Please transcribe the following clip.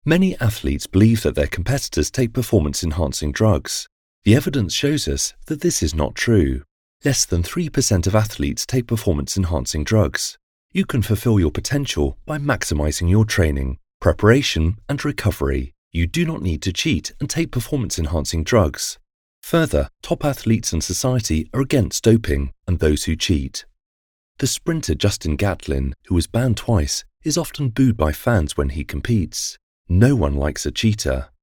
Many athletes believe that their competitors take performance-enhancing drugs. The evidence shows us that this is not true. Less than 3% of athletes take performance-enhancing drugs. You can fulfill your potential by maximizing your training, preparation, and recovery. You do not need to cheat and take performance-enhancing drugs. Further, top athletes in society are against doping and those who cheat. The sprinter Justin Gatlin, who was banned twice, is often booed by fans when he competes. No one likes a cheater.